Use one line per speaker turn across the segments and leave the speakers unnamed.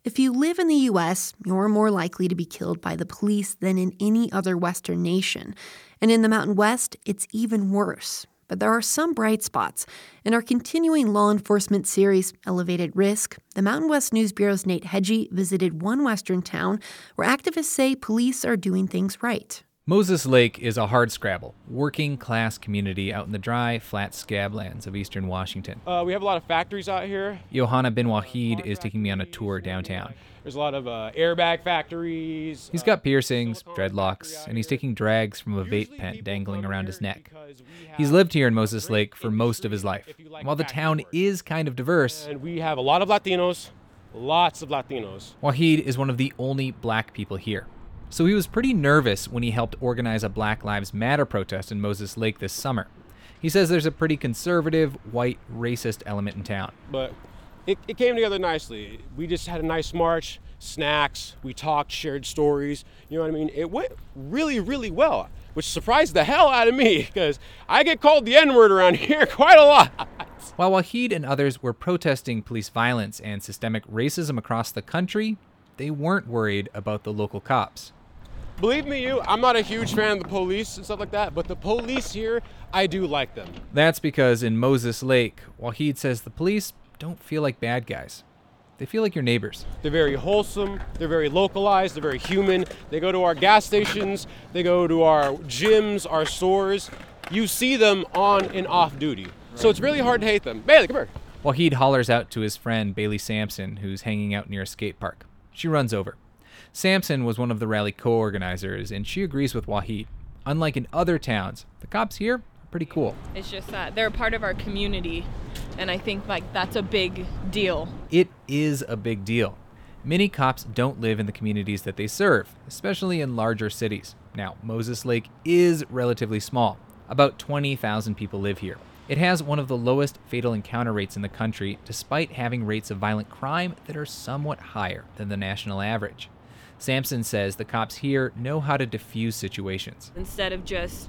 If you live in the U.S., you're more likely to be killed by the police than in any other Western nation. And in the Mountain West, it's even worse. But there are some bright spots. In our continuing law enforcement series, Elevated Risk, the Mountain West News Bureau's Nate Hedgie visited one Western town where activists say police are doing things right.
Moses Lake is a hardscrabble, working-class community out in the dry, flat scablands of eastern Washington.
We have a lot of factories out here.
Johanna bin Wahid is taking me on a tour downtown.
There's a lot of airbag factories.
He's got piercings, dreadlocks, and he's taking drags from a vape pen dangling around his neck. He's lived here in Moses Lake for most of his life. While the town is kind of diverse,
and we have a lot of Latinos, lots of Latinos.
Wahid is one of the only black people here. So he was pretty nervous when he helped organize a Black Lives Matter protest in Moses Lake this summer. He says there's a pretty conservative, white, racist element in town.
But it came together nicely. We just had a nice march, snacks, we talked, shared stories. You know what I mean? It went really, really well, which surprised the hell out of me because I get called the N-word around here quite a lot.
While Wahid and others were protesting police violence and systemic racism across the country, they weren't worried about the local cops.
Believe me, I'm not a huge fan of the police and stuff like that, but the police here, I do like them.
That's because in Moses Lake, Wahid says the police don't feel like bad guys. They feel like your neighbors.
They're very wholesome, they're very localized, they're very human. They go to our gas stations, they go to our gyms, our stores. You see them on and off duty. So it's really hard to hate them. Bailey, come here.
Wahid hollers out to his friend Bailey Sampson, who's hanging out near a skate park. She runs over. Sampson was one of the rally co-organizers, and she agrees with Wahid. Unlike in other towns, the cops here are pretty cool.
It's just that they're a part of our community, and I think that's a big deal.
It is a big deal. Many cops don't live in the communities that they serve, especially in larger cities. Now, Moses Lake is relatively small. About 20,000 people live here. It has one of the lowest fatal encounter rates in the country, despite having rates of violent crime that are somewhat higher than the national average. Sampson says the cops here know how to diffuse situations.
Instead of just,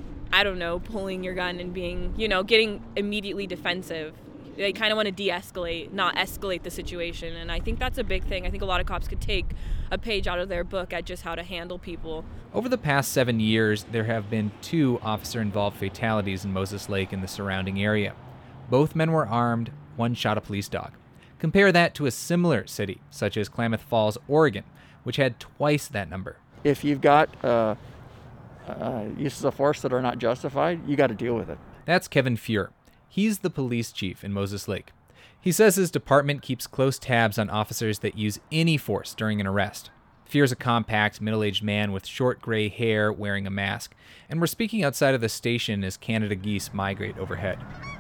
pulling your gun and being, getting immediately defensive, they kind of want to de-escalate, not escalate the situation. And I think that's a big thing. I think a lot of cops could take a page out of their book at just how to handle people.
Over the past 7 years, there have been 2 officer-involved fatalities in Moses Lake and the surrounding area. Both men were armed, one shot a police dog. Compare that to a similar city, such as Klamath Falls, Oregon, which had twice that number.
If you've got uses of force that are not justified, you got to deal with it.
That's Kevin Fuhr. He's the police chief in Moses Lake. He says his department keeps close tabs on officers that use any force during an arrest. Fuhr's a compact, middle-aged man with short gray hair wearing a mask, and we're speaking outside of the station as Canada geese migrate overhead.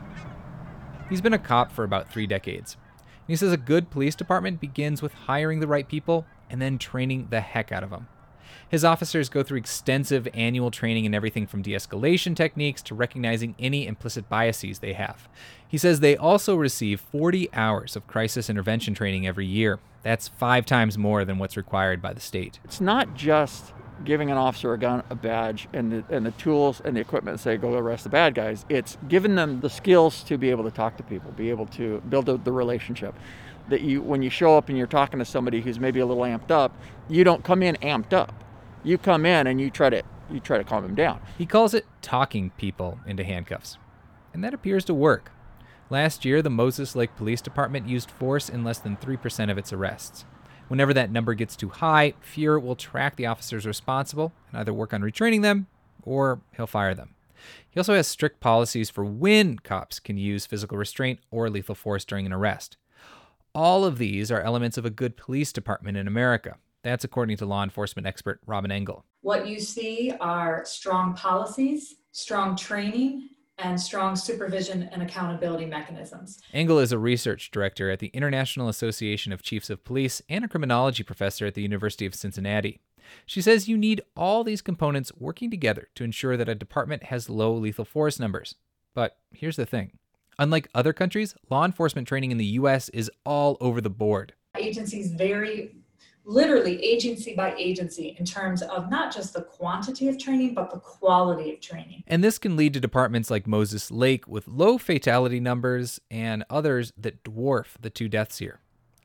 He's been a cop for about 3 decades. He says a good police department begins with hiring the right people and then training the heck out of them. His officers go through extensive annual training in everything from de-escalation techniques to recognizing any implicit biases they have. He says they also receive 40 hours of crisis intervention training every year. That's 5 times more than what's required by the state.
It's not just giving an officer a gun, a badge, and the tools and the equipment and say, go arrest the bad guys. It's giving them the skills to be able to talk to people, be able to build the relationship. That when you show up and you're talking to somebody who's maybe a little amped up, you don't come in amped up. You come in and you try to calm them down.
He calls it talking people into handcuffs. And that appears to work. Last year, the Moses Lake Police Department used force in less than 3% of its arrests. Whenever that number gets too high, Fuhr will track the officers responsible and either work on retraining them or he'll fire them. He also has strict policies for when cops can use physical restraint or lethal force during an arrest. All of these are elements of a good police department in America. That's according to law enforcement expert Robin Engel.
What you see are strong policies, strong training, and strong supervision and accountability mechanisms.
Engel is a research director at the International Association of Chiefs of Police and a criminology professor at the University of Cincinnati. She says you need all these components working together to ensure that a department has low lethal force numbers. But here's the thing. Unlike other countries, law enforcement training in the U.S. is all over the board.
Agencies vary literally agency by agency in terms of not just the quantity of training, but the quality of training.
And this can lead to departments like Moses Lake with low fatality numbers and others that dwarf the 2 deaths here.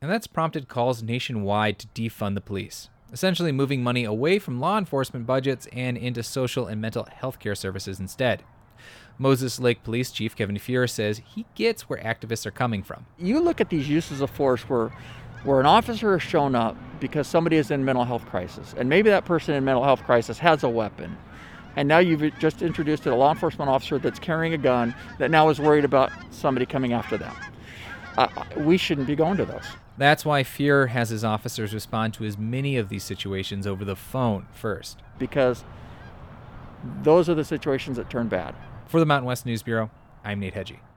and that's prompted calls nationwide to defund the police, essentially moving money away from law enforcement budgets and into social and mental health care services instead. Moses Lake Police Chief Kevin Fuhrer says he gets where activists are coming from.
You look at these uses of force where an officer has shown up because somebody is in mental health crisis, and maybe that person in mental health crisis has a weapon, and now you've just introduced a law enforcement officer that's carrying a gun that now is worried about somebody coming after them. We shouldn't be going to those.
That's why Fuhrer has his officers respond to as many of these situations over the phone first.
Because those are the situations that turn bad.
For the Mountain West News Bureau, I'm Nate Hedgie.